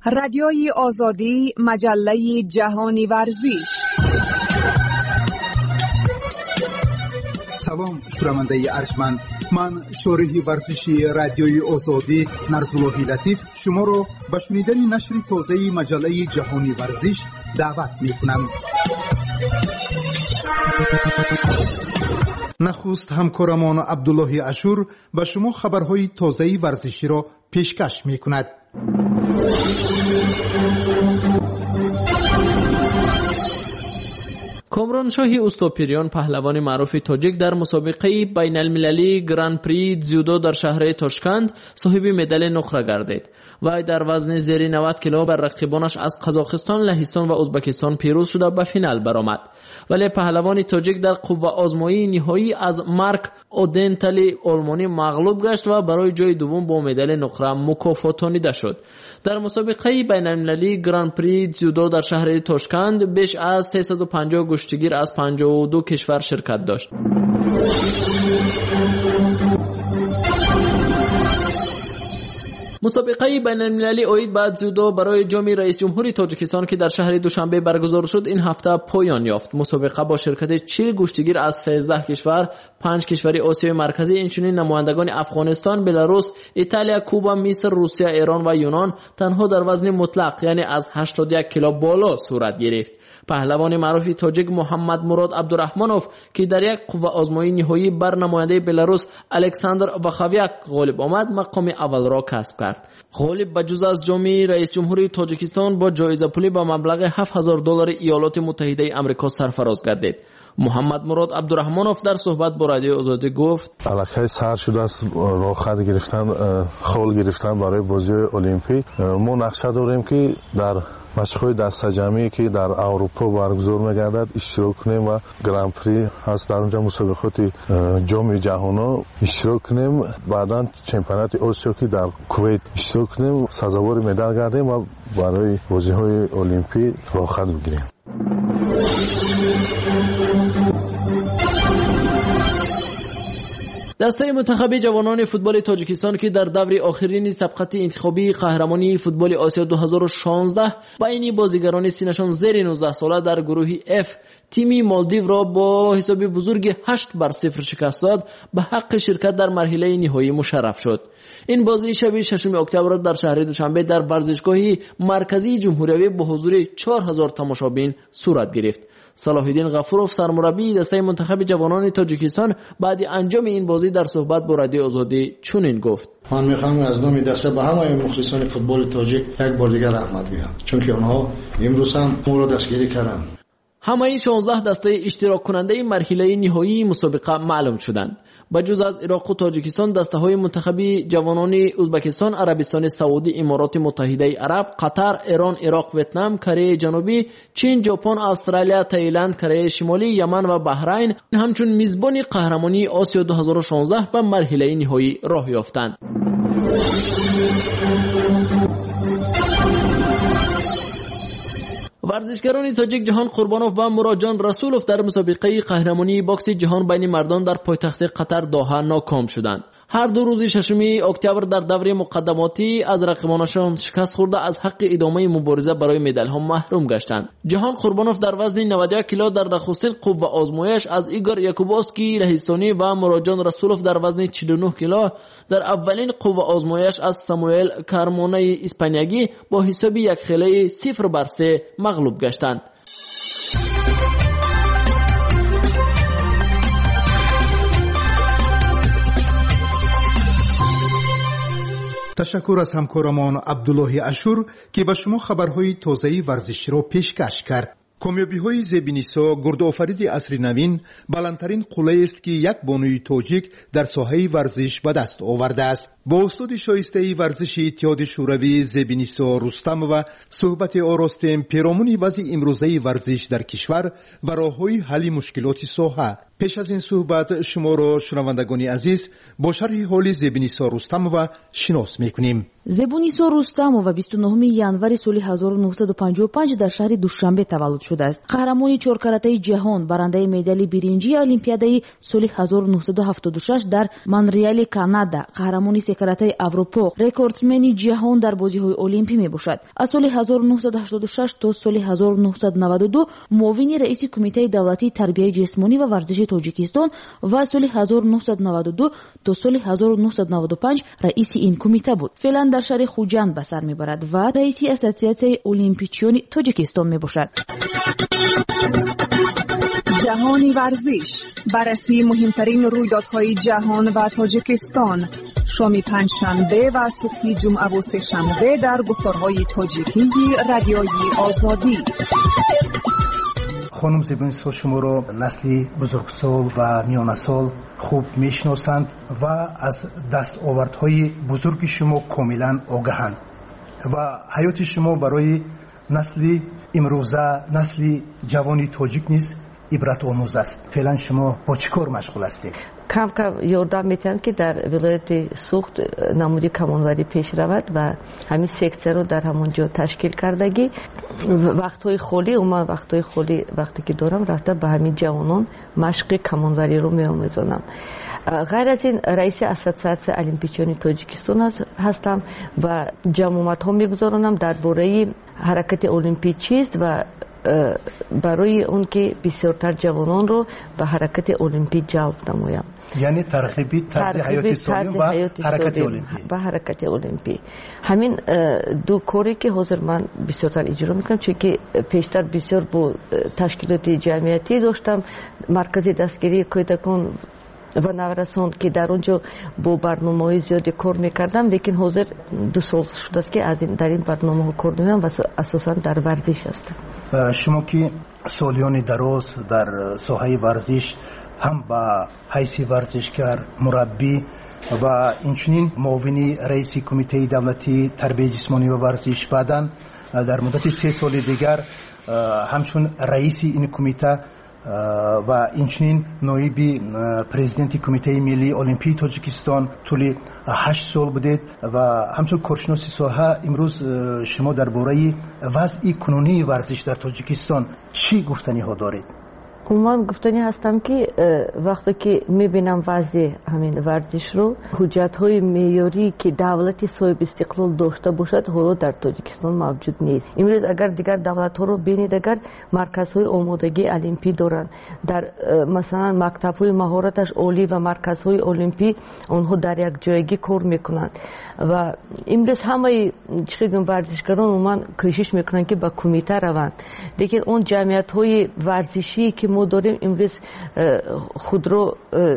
رادیوی آزادی، مجله جهانی ورزش. سلام شنونده ارجمند، من شارح ورزشی رادیوی آزادی نرزاللهی لطیف شما را به شنیدن نشر تازه مجله جهانی ورزش دعوت می‌کنم. نخست همکارمان عبدالله اشور به شما خبرهای تازه ورزشی را پیشکش می‌کند. کامرانشاهی اوستوپیریان پهلوان معروف تاجیک در مسابقه بین المللی گران پری дзیودو در شهر تاشکند صاحب مدال نقره گردید. وی در وزن زیر 90 کیلو بر رقیبانش از قزاقستان، لهستان و ازبکستان پیروز شده به فینال برآمد. ولی پهلوان تاجیک در قوه آزمایی نهایی از مارک اودنتالی آلمانی مغلوب گشت و برای جای دوم با مدال نقره مکافاتانیده شد. در مسابقه بین المللی گران پری дзیودو در شهر تاشکند بیش از 350 گشتگیر از 52 کشور شرکت داشت. مسابقه بین المللی اوید بعد زودو برای جام رئیس جمهوری تاجیکستان که در شهر دوشنبه برگزار شد این هفته پایان یافت. مسابقه با شرکت 40 گشتگیر از 13 کشور، 5 کشور آسیای مرکزی، اینچنین نمایندگان افغانستان، بلاروس، ایتالیا، کوبا، مصر، روسیه، ایران و یونان تنها در وزن مطلق یعنی از 81 کیلو بالا صورت گرفت. پهلوان معروف تاجیک محمد مراد عبدالرحمنوف که در یک قوه آزمایی نهایی بر نماینده بلاروس الکساندر واخاویاک غالب آمد مقام اول را کسب کرد. غالب بجز از جام رئیس جمهوری تاجیکستان با جایزه پولی به مبلغ $7,000 ایالات متحده آمریکا سرفراز گردید. محمد مراد عبدالرحمنوف در صحبت با رادیو آزادی گفت: علاقه سر شده است راه خط گرفتن، خول گرفتن برای بازی المپیک. ما نقشه داریم که در مشق‌های دسته جمعی که در اروپا برگزار می‌گردد اشتراک کنیم و گران پری هست در اونجا مسابقات جام جهانی اشتراک کنیم. بعداً چمپیونات آسیا که در کویت اشتراک کنیم، سزاوار مدال گردیم و برای بازی‌های المپیک راه خط بگیریم. دسته منتخب جوانان فوتبال تاجیکستان که در دور آخرین سبقت انتخابی قهرمانی فوتبال آسیا 2016 بین بازیگران سینشان زیر 19 ساله در گروه F تیمی مالدیو را با حساب بزرگ 8-0 شکست داد، به حق شرکت در مرحله نهایی مشرف شد. این بازی شب 6 اکتبر در شهر دوشنبه در ورزشگاه مرکزی جمهوری با حضور 4000 تماشابین صورت گرفت. صلاح الدین غفوروف سرمربی دسته منتخب جوانان تاجیکستان بعد انجام این بازی در صحبت با رادیو آزادی چنین گفت: من میخوام از نام دسته به همه مخلصان فوتبال تاجیک یک بار دیگر رحمت بگم، چون که آنها امروز هم ما را دستگیری کردند. همه 16 دسته اشتراک کننده مرحله نهایی مسابقه معلوم شدند. بجز از عراق و تاجیکستان دسته‌های منتخبی جوانان ازبکستان، عربستان سعودی، امارات متحده عرب، قطر، ایران، عراق، ویتنام، کره جنوبی، چین، ژاپن، استرالیا، تایلند، کره شمالی، یمن و بحرین همچون میزبان قهرمانی آسیا 2016 به مرحله نهایی راه یافتند. ورزشکاران تاجیک جهان قربانوف و مراجان رسولوف در مسابقه قهرمانی باکس جهان بین مردان در پایتخت قطر دوحه ناکام شدند. هر دو روز 6 اکتبر در دور مقدماتی از رقیبانشان شکست خورده از حق ادامه مبارزه برای مدال ها محروم گشتند. جهان قربانوف در وزن 91 کیلو در نخستین قوه آزمایش از ایگور یاکوبوفسکی لهستانی و مراجان رسولوف در وزن 49 کیلو در اولین قوه آزمایش از ساموئل کارمونه اسپانیایی با حساب 1-0 مغلوب گشتند. تشکر از همکارمان عبدالله اشور که به شما خبرهای تازه ورزشی را پیشکش کرد. کامیابی‌های زبینیسا گردآفرید عصر نوین بلندترین قله است که یک بانوی تاجیک در ساحه ورزش به دست آورده است. با استاد شایسته ورزش اتحاد شوروی زبینیسا رستم و صحبت آراستیم پیرامون وضع امروزه ورزش در کشور و راه‌های حل مشکلات ساحه. پیش از این صحبت شما را شنوندگان عزیز با شرح حال زبینیسا رستم و شناس می‌کنیم. زبونیسا رустамова 29 январи соли 1955 дар шаҳри душанбе таваллуд шудааст. қаҳрамони чоркаратаи ҷаҳон, барандаи медали биринҷии олимпиадаи соли 1976 дар Монреали, Канада, қаҳрамони равишти каратаи Аврупо рекордсмени ҷаҳон дар бозиҳои олимпӣ мебошад. Аз соли 1986 то соли 1992 муовини раиси кумитаи давлатии тарбияи ҷисмонӣ ва варзиши Тоҷикистон ва аз соли 1992 то соли 1995 раиси ин кумита буд. феълан дар шаҳри Хуҷанд ба сар мебарад ва раиси ассотсиатсияи олимпичиёни Тоҷикистон мебошад. جهانی ورزش، بررسی مهمترین رویدادهای جهان و تاجیکستان، شام پنجشنبه و صبح جمعه و سه‌شنبه در گفتارهای تاجیکی رادیوی آزادی. خانم زبانی‌ها شما را نسلی بزرگسال و میانسال خوب میشناسند و از دستاوردهای بزرگ شما کاملا آگاهند و حیات شما برای نسلی امروزه، نسلی جوانی تاجیک نیز عبرت آموز است. فعلا شما با چه کار مشغول هستید؟ کم یاردم میتونم که در ولایت سوخت نمودی کمانوری پیش رود و همین سکتر رو در همونجا تشکیل کردگی. وقتهای خالی وقتی که دارم رفته به همین جوانان مشق کمانوری رو میآموزانم. غیر از این رئیس اساتسیاسیون المپیچیانی تاجیکستان هستم و جمعیت ها میگذارانم درباره حرکت المپی چیست و برای اون که بسیارتر جوانان رو به حرکت المپی جلب نمایم. یعنی ترغیبی طرز حیات سالم و حرکت المپی. به حرکت المپی. همین دو کاری که حاضر من بسیارتر اجرا میکنم، چون که پیشتر بسیار با تشکیلات جمعیتی داشتم، مرکز دستگیری کودکان و نورسان که در اونجا با برنامه‌های زیادی کار میکردم، لیکن حاضر 2 سال شده است که از این در این برنامه‌ها کار میکنم و اساساً در ورزش هستم. شما که سالیان دراز در ساحه ورزش هم با حیث ورزشکار، مربی و اینچنین معاون رئیس کمیته دولتی تربیت جسمانی و ورزش، بعداً در مدت 3 سال دیگر همچون رئیس این کمیته و اینچنین نایب پرزیدنت کمیته ملی المپی تاجیکستان طول 8 سال بودید و همچون کارشناس ساحه، امروز شما درباره وضع کنونی ورزش در تاجیکستان چی گفتنی ها دارید؟ من گفتنی هستم که وقتی که میبینم وضع همین ورزش رو، حجت‌های معیاری که دولت صاحب استقلال داشته باشد حالا در تاجیکستان موجود نیست. امروز اگر دیگر دولت‌ها رو ببینید، اگر مرکزهای آمادگی المپی دارن، در مثلا مکتب‌های مهارتش عالی و مرکزهای المپی اونها در یک جایگی کار میکنند و امروز همه چقدر ورزشکاران من کوشش میکنن که با کمیته روند، لیکن اون جمعیت‌های ورزشی که ما داریم امروز خود رو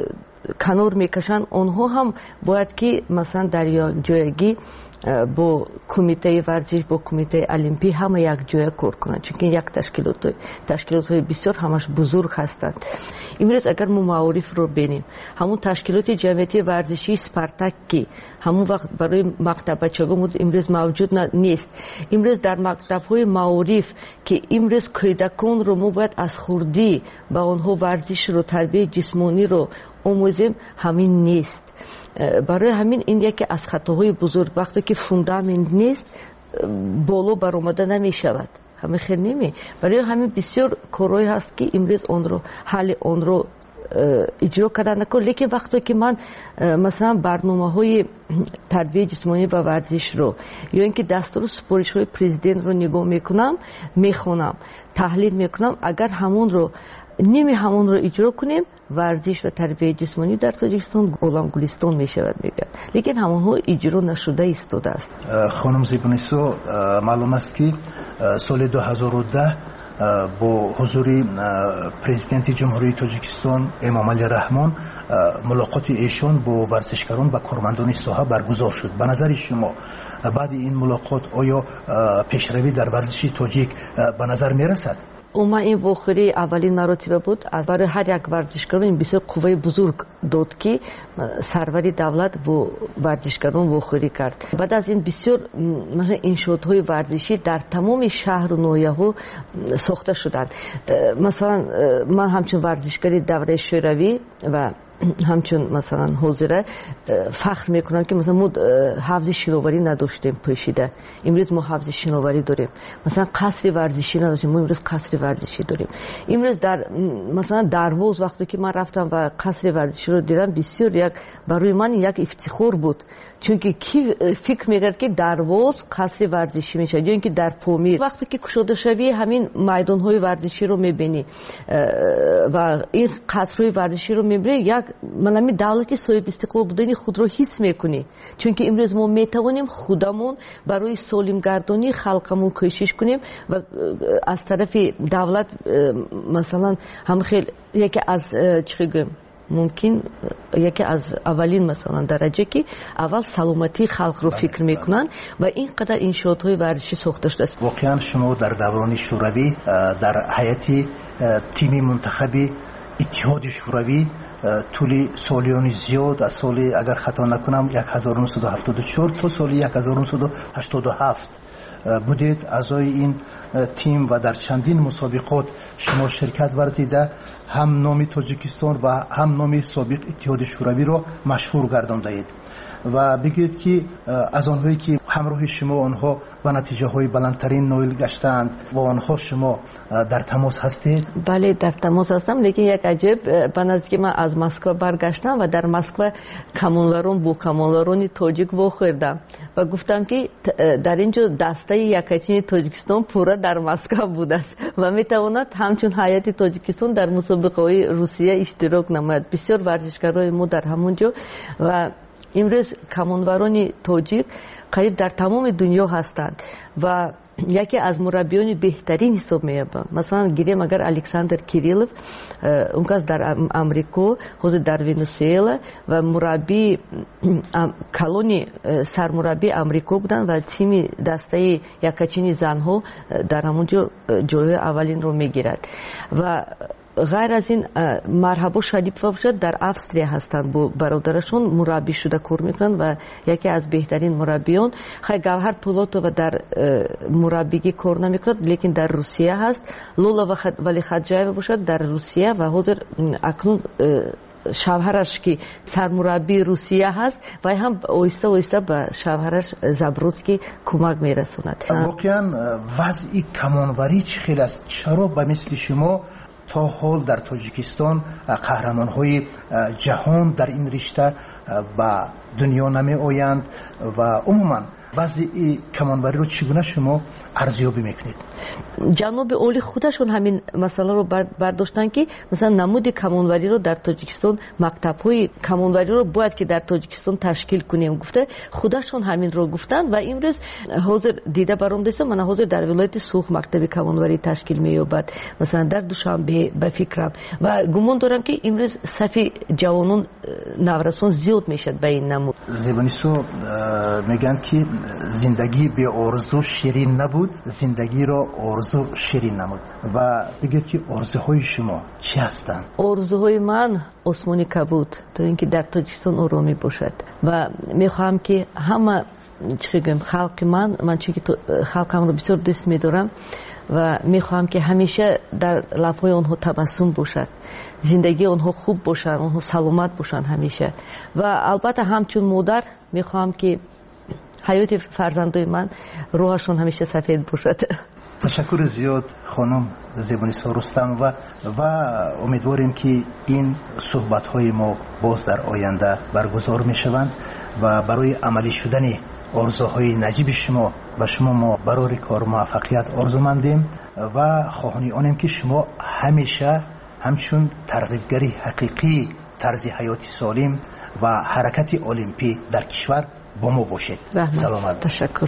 کنار میکشن، اونها هم باید که مثلا در جایگی با کمیته ورزش، با کمیته المپی همه یک جای کار کنند، چون یک تشکیلات های بسیار همش بزرگ هستند. امروز اگر ما معارف رو ببینیم، همون تشکیلات جمعیتی ورزشی سپارتاک که همون وقت برای مکتب بچگان امروز موجود نیست. امروز در مکتب های معارف که امروز کودکان رو ما باید از خردی با اونها ورزش رو، تربیت جسمانی رو آموزیم، همین نیست. برای همین این یکی از خطاهای بزرگ، وقتی که فوندامنت نیست بالا بر آمده نمی شود، همین خیلی نمی. برای همین بسیار کارهایی هست که امروز اون رو اجرا کردن نکن. لیکن وقتی که من مثلا برنامه‌های تربیت جسمانی و ورزش رو یا اینکه دستور سفارش‌های پرزیدنت رو نگاه میکنم، میخونم، تحلیل میکنم، اگر همون رو اجرا کنیم، ورزش و تربیت جسمانی در تاجیکستان غلام گلستان می شود میگن، لیکن همونها اجرا نشده ایستاده است. خانم زیبانیسو، معلوم است که سال 2010 با حضور پرزیدنت جمهوری تاجیکستان امام علی رحمان ملاقات ایشان با ورزشکاران و کارمندان ساحه برگزار شد. به نظر شما بعد این ملاقات آیا پیشروی در ورزش تاجیک به نظر می رسد؟ این واخری اولین مراتب بود. برای هر یک ورزشکار این بسیار قوه بزرگ داد که سروری دولت با ورزشکاران واخری کرد. بعد از این بسیار انشاءات‌های ورزشی در تمام شهر و ناحیه‌ها ساخته شدند. مثلا من همچون ورزشکاری دوره شوروی و همچون مثلا حوزه فخر میکنن که مثلا ما حوض شناوری نداشتیم پوشیده، امروز ما حوض شناوری داریم. مثلا قصر ورزشی نداشتیم، ما امروز قصر ورزشی داریم. امروز در مثلا دروازه وقتی که من رفتم و قصر ورزشی رو دیدم، بسیار برای من یک افتخار بود، چون که کی فکر میکرد که دروازه قصر ورزشی میشه، یا اینکه در پامیر وقتی که کشاده شوی همین میدان های ورزشی رو میبینی و این قصر ورزشی رو میبینی، یک منمی دولتی صاحب استقلال بودن خود رو حس میکنی، چون که امروز ما میتوانیم خودمون برای سالم گردانی خلقمون کوشش کنیم و از طرف دولت مثلا هم خیلی یکی از چی ممکن یکی از اولین مثلا درجه که اول سلامتی خلق رو فکر میکنن و اینقدر انشاءات های ورزشی ساخته شده است. واقعا شما در دوران شوروی در هیئت تیم منتخب اتحاد شوروی طول سالیان زیاد از سال اگر خطا نکنم 1974 تا سال 1987 بودید اعضای این تیم و در چندین مسابقات شما شرکت ورزیده، هم نام تاجیکستان و هم نام سابق اتحاد شوروی را مشهور گرداندید و بگید که از آنهایی که همراه شما آنها و نتیجه های بلندترین نایل گشتند با آنها شما در تماس هستید؟ بله در تماس هستم، لیکن یک عجب بنظر که من از مسکو برگشتم و در مسکو کمانوران با کمانوران تاجیک واخوردم و گفتم که در اینجا دسته یکاچین تاجیکستان پورا در مسکو بوده است و میتواند همچون هیئت تاجیکستان در مسابقه های روسیه اشتراک نماید. بسیار ورزشکارای ما در همونجا و امروز کمانوران تاجیک قریب در تمام دنیا هستند و یکی از مربیان بهترین حساب می‌یابند. مثلا گیریم اگر الکساندر کیریلوف اون کس در امریکا، حاضر در ونزوئلا و مربی کلونی سرمربی امریکا بودند و تیم دسته یکاچین زنها در همونجا جای اولین رو میگیرد و غیر از این مرحبا شریفova باشد در استرالیا هستند، با برادرشون مربی شده کار میکنند و یکی از بهترین مربیان. خیلی گوهر پولاتووا در مربیگی کار نمیکند لیکن در روسیه هست. لولا ولی خدجایeva باشد در روسیه و حاضر اکنون شوهرش که سرمربی روسیه هست و هم آهسته آهسته به شوهرش زبروسکی کمک میرسوند. واقعا وضع کمانوری چه خیلی است؟ چرا به مثل شما تا حال در تاجیکستان قهرمان‌های جهان در این رشته به دنیا نمی آیند و عموما وضع کمانوری رو چگونه شما ارزیابی میکنید؟ جناب اولی خودشون همین مسئله رو برداشتن که مثلا نمود کمانوری رو در تاجیکستان، مکتب‌های کمانوری رو باید که در تاجیکستان تشکیل کنیم گفته، خودشون همین رو گفتن و امروز حاضر دیده برام دسته من حاضر در ولایت سوخ مکتب کمانوری تشکیل می‌یابد، مثلا در دوشنبه به فکرم و گمان دارم که امروز صف جوانان نورسان زیاد میشد به این نمود. زبانیسو میگن که زندگی به آرزو شیرین نبود، زندگی را آرزو شیرین نمود و بگید که آرزوهای شما چی هستند؟ آرزوهای من آسمانی کبود تا اینکه در تاجیکستان آرامی باشد و میخواهم که همه خلق من چون که خلقم رو بسیار دوست میدارم و میخواهم که همیشه در لبهای آنها تبسم باشد، زندگی آنها خوب باشد، آنها سلامت باشند همیشه و البته همچون مادر میخواهم که حیات فرزندای من روحشون همیشه سفید باشد. تشکر زیاد خانم زبانیسا رستم و امیدواریم که این صحبت‌های ما باز در آینده برگزار می‌شوند و برای عملی شدن آرزوهای نجیب شما و شما ما برای کار موفقیت آرزومندیم و خواهانی آنیم که شما همیشه همچون ترغیبگری حقیقی طرز حیات سالم و حرکت المپی در کشور با ما باشید. سلامت. تشکر.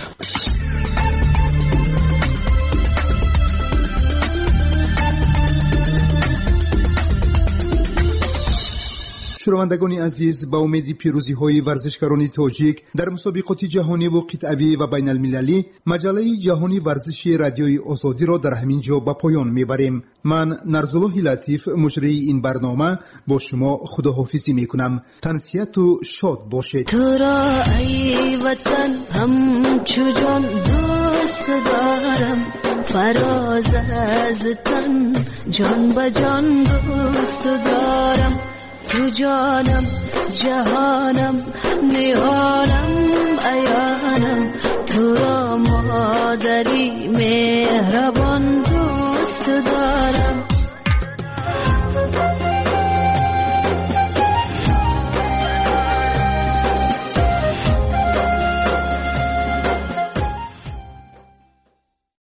شنوندگان عزیز، با امید پیروزی های ورزشکاران تاجیک در مسابقات جهانی و قطعی و بین المللی، مجله جهانی ورزشی رادیوی آزادی را در همین جا به پایان میبریم. من نرزالله لطیف مجری این برنامه با شما خداحافظی میکنم. تنسیت و شاد باشید. تو را ای وطن همچو جان دوست دارم، فراز از تن جان به جان دوست دارم. تو جانم جهانم نهانم ایانم تو را مادری مهربان دوست دارم